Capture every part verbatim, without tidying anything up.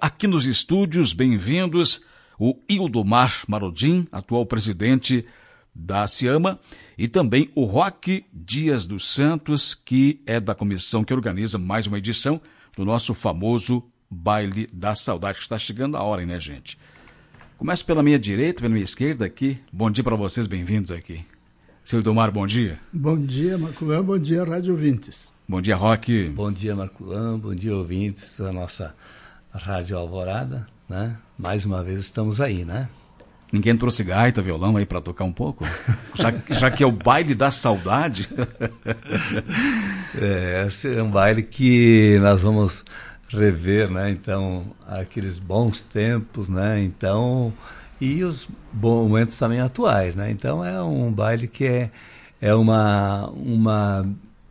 aqui nos estúdios, bem-vindos, o Ildomar Marodim, atual presidente da Ciama, e também o Roque Dias dos Santos, que é da comissão que organiza mais uma edição do nosso famoso Baile da Saudade, que está chegando a hora, hein, né, gente? Começo pela minha direita, pela minha esquerda aqui. Bom dia para vocês, bem-vindos aqui. Seu Ildomar, bom dia. Bom dia, Marculão, bom dia, rádio ouvintes. Bom dia, Roque. Bom dia, Marculão, bom dia, ouvintes da nossa Rádio Alvorada, né? Mais uma vez estamos aí, né? Ninguém trouxe gaita, violão aí para tocar um pouco? Já, já que é o Baile da Saudade. É, esse é um baile que nós vamos rever, né? Então, aqueles bons tempos, né? Então, e os bons momentos também atuais, né? Então, é um baile que é, é uma, uma,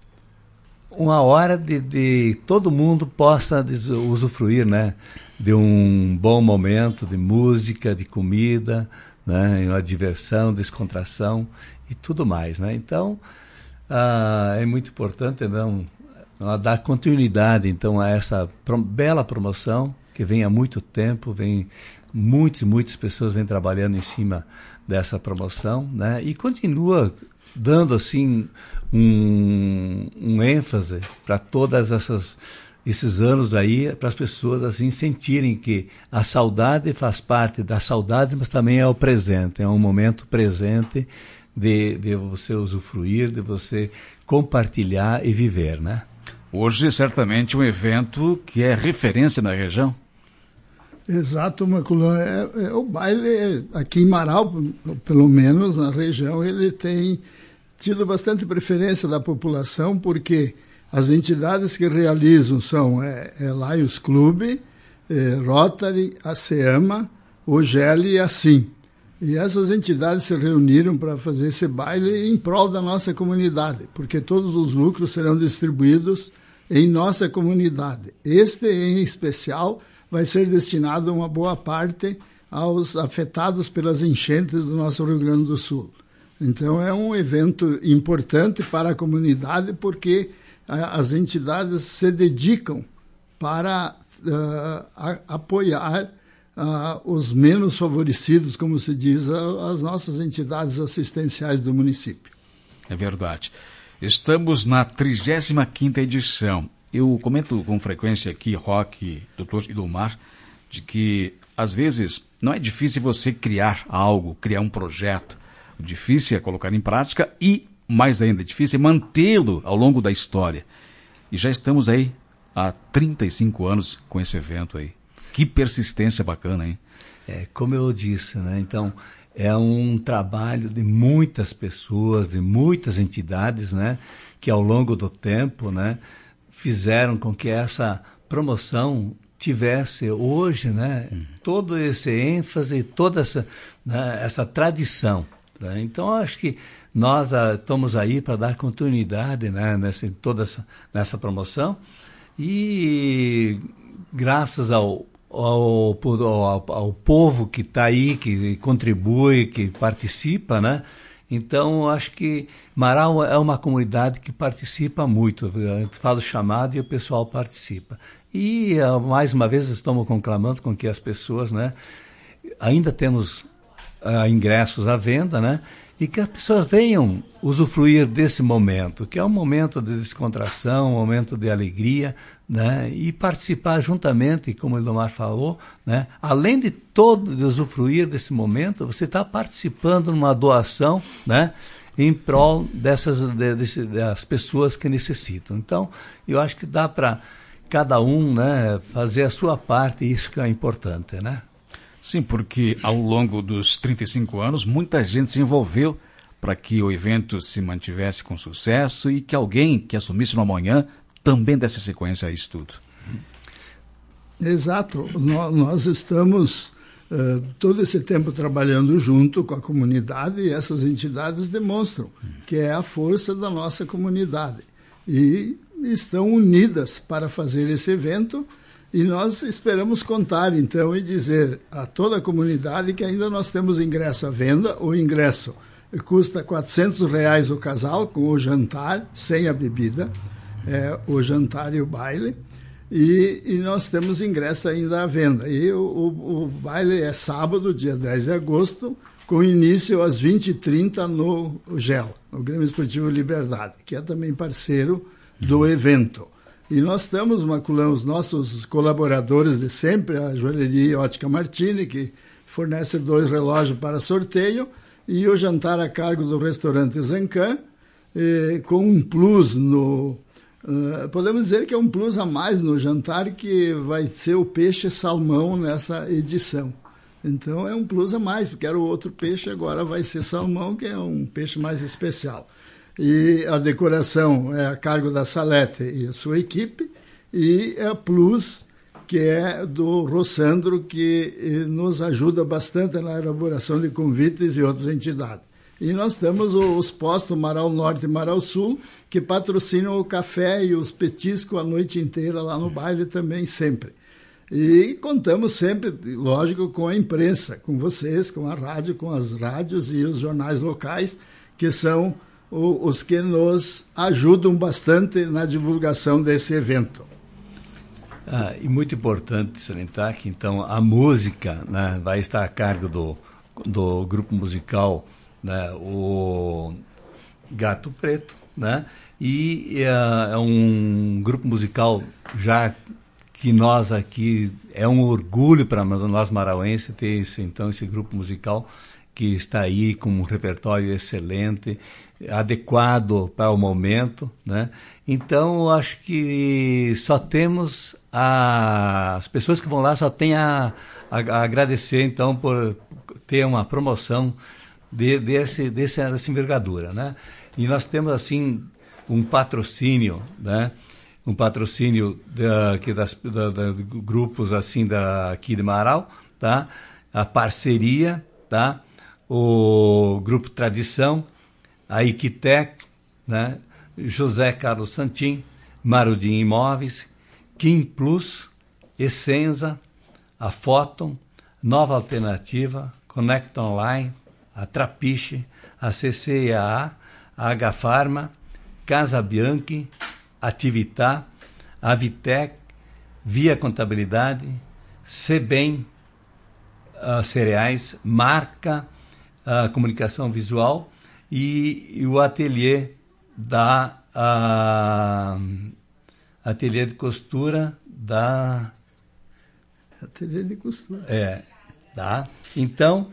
uma hora de, de todo mundo possa usufruir, né? De um bom momento de música, de comida, né? Uma diversão, descontração e tudo mais, né? Então, ah, é muito importante, não, dar continuidade, então, a essa pro, bela promoção que vem há muito tempo, vem muitas muitas pessoas vêm trabalhando em cima dessa promoção, né? E continua dando assim um, um ênfase para todas essas esses anos aí, para as pessoas assim sentirem que a saudade faz parte da saudade, mas também é o presente, é um momento presente de, de você usufruir, de você compartilhar e viver, né? Hoje, certamente, um evento que é referência na região. Exato, Marculão. É, é, o baile aqui em Marau, pelo menos na região, ele tem tido bastante preferência da população, porque as entidades que realizam são é, é Lions Club, é, Rotary, a Ciama, o G E L e a Sim. E essas entidades se reuniram para fazer esse baile em prol da nossa comunidade, porque todos os lucros serão distribuídos em nossa comunidade. Este, em especial, vai ser destinado uma boa parte aos afetados pelas enchentes do nosso Rio Grande do Sul. Então, é um evento importante para a comunidade, porque a, as entidades se dedicam para uh, a, apoiar uh, os menos favorecidos, como se diz, a, as nossas entidades assistenciais do município. É verdade. Estamos na trigésima quinta edição. Eu comento com frequência aqui, Roque, doutor Ildomar, de que, às vezes, não é difícil você criar algo, criar um projeto. O difícil é colocar em prática e, mais ainda, difícil é mantê-lo ao longo da história. E já estamos aí há trinta e cinco anos com esse evento aí. Que persistência bacana, hein? É, como eu disse, né? Então, é um trabalho de muitas pessoas, de muitas entidades, né? Que ao longo do tempo, né? Fizeram com que essa promoção tivesse hoje, né? Uhum. Todo esse ênfase, toda essa, né? essa tradição. Né? Então, acho que nós ah, estamos aí para dar continuidade, né? Nessa, toda essa, nessa promoção, e graças ao Ao, ao, ao povo que está aí, que contribui, que participa, né? Então, acho que Marau é uma comunidade que participa muito. A gente faz o chamado e o pessoal participa. E, mais uma vez, estamos conclamando com que as pessoas, né? Ainda temos uh, ingressos à venda, né? E que as pessoas venham usufruir desse momento, que é um momento de descontração, um momento de alegria, né? E participar juntamente, como o Ildomar falou, né? Além de todo de usufruir desse momento, você está participando numa doação, né? Em prol dessas de, de, das pessoas que necessitam. Então, eu acho que dá para cada um, né, fazer a sua parte, e isso que é importante, né? Sim, porque ao longo dos trinta e cinco anos, muita gente se envolveu para que o evento se mantivesse com sucesso e que alguém que assumisse no amanhã também desse sequência a isso tudo. Exato. Nós estamos uh, todo esse tempo trabalhando junto com a comunidade, e essas entidades demonstram que é a força da nossa comunidade. E estão unidas para fazer esse evento. E nós esperamos contar, então, e dizer a toda a comunidade que ainda nós temos ingresso à venda. O ingresso custa quatrocentos reais o casal, com o jantar, sem a bebida, é, o jantar e o baile. E, e nós temos ingresso ainda à venda. E o, o, o baile é sábado, dia dez de agosto, com início às vinte e trinta no G E L, no Grêmio Esportivo Liberdade, que é também parceiro do evento. E nós estamos, Maculão, os nossos colaboradores de sempre, a Joalheria Ótica Martini, que fornece dois relógios para sorteio, e o jantar a cargo do restaurante Zancan, eh, com um plus no... Uh, podemos dizer que é um plus a mais no jantar, que vai ser o peixe salmão nessa edição. Então é um plus a mais, porque era o outro peixe, agora vai ser salmão, que é um peixe mais especial. E a decoração é a cargo da Salete e a sua equipe, e a plus, que é do Rossandro, que nos ajuda bastante na elaboração de convites e outras entidades. E nós temos os postos Marau Norte e Marau Sul, que patrocinam o café e os petiscos a noite inteira lá no baile também, sempre. E contamos sempre, lógico, com a imprensa, com vocês, com a rádio, com as rádios e os jornais locais, que são o, os que nos ajudam bastante na divulgação desse evento. Ah, e muito importante salientar que, então, a música, né, vai estar a cargo do, do grupo musical, né, o Gato Preto, né, e é, é um grupo musical já que nós aqui, é um orgulho para nós marauenses ter esse, então, esse grupo musical que está aí com um repertório excelente, adequado para o momento, né? Então, eu acho que só temos a, as pessoas que vão lá só têm a, a, a agradecer, então, por ter uma promoção De, desse, desse, dessa envergadura, né? E nós temos, assim, um patrocínio, né? Um patrocínio da, que das, da, da, de grupos, assim, da, aqui de Marau, tá? A parceria, tá? O Grupo Tradição, a Equitec, né? José Carlos Santin, Marudim Imóveis, Kim Plus, Essenza, a Photon, Nova Alternativa, Conecta Online, a Trapiche, a C C E A, a H-Pharma, Casa Bianchi, Ativitá, a Vitec, Via Contabilidade, Sebem, uh, Cereais, Marca, uh, Comunicação Visual e, e o ateliê da uh, ateliê de costura da ateliê de costura. É, tá? Então,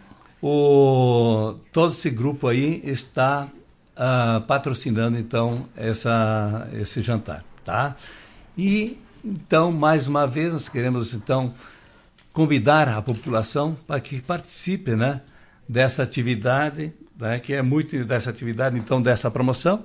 O, todo esse grupo aí está uh, patrocinando, então, essa, esse jantar, tá? E, então, mais uma vez, nós queremos, então, convidar a população para que participe, né, dessa atividade, né, que é muito dessa atividade, então, dessa promoção.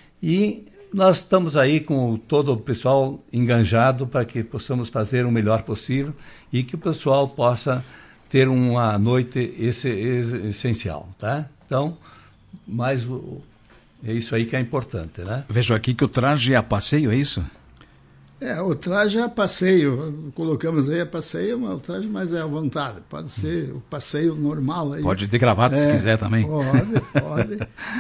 E nós estamos aí com todo o pessoal enganjado para que possamos fazer o melhor possível e que o pessoal possa ter uma noite esse, esse, essencial, tá? Então, mais o, é isso aí que é importante, né? Vejo aqui que o traje é a passeio, é isso? É, o traje é a passeio, colocamos aí a passeio, mas o traje mais é à vontade, pode ser o passeio normal aí. Pode ter gravata é, se quiser também. Pode, pode.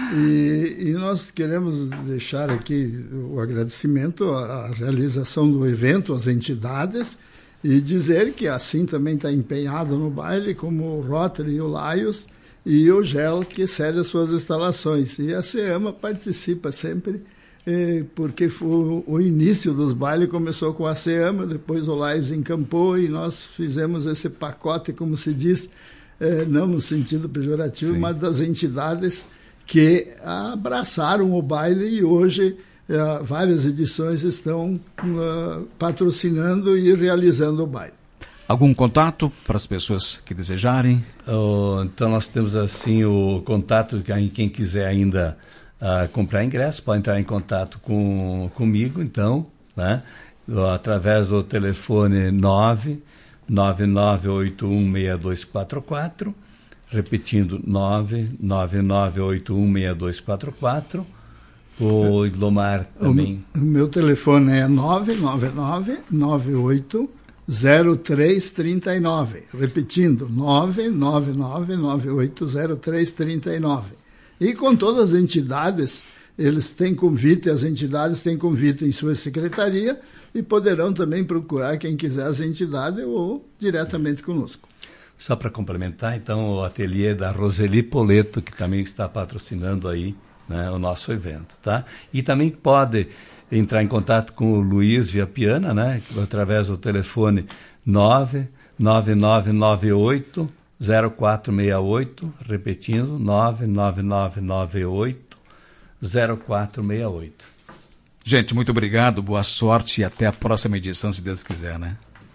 E, e nós queremos deixar aqui o agradecimento à realização do evento, às entidades, e dizer que assim também está empenhado no baile, como o Rotary e o Lions, e o G E L, que cede as suas instalações. E a SEAMA participa sempre, eh, porque foi, o início dos bailes começou com a SEAMA, depois o Lions encampou, e nós fizemos esse pacote, como se diz, eh, não no sentido pejorativo, Sim. mas das entidades que abraçaram o baile, e hoje Uh, várias edições estão uh, patrocinando e realizando o baile. Algum contato para as pessoas que desejarem? Uh, então nós temos assim o contato, quem, quem quiser ainda uh, comprar ingresso, pode entrar em contato com, comigo, então, né, através do telefone nove nove nove oito um seis dois quatro quatro, repetindo nove nove nove oito um seis dois quatro quatro. O Iglomar também. O, o meu telefone é nove nove nove nove oito zero três três nove. Repetindo, nove nove nove nove oito zero três três nove. E com todas as entidades, eles têm convite, as entidades têm convite em sua secretaria e poderão também procurar, quem quiser, as entidades ou diretamente conosco. Só para complementar, então, o ateliê da Roseli Poleto, que também está patrocinando aí, né, o nosso evento, tá? E também pode entrar em contato com o Luiz Viapiana, né, através do telefone nove nove nove nove oito zero quatro seis oito, repetindo, nove nove nove nove oito zero quatro seis oito. Gente, muito obrigado, boa sorte e até a próxima edição, se Deus quiser, né?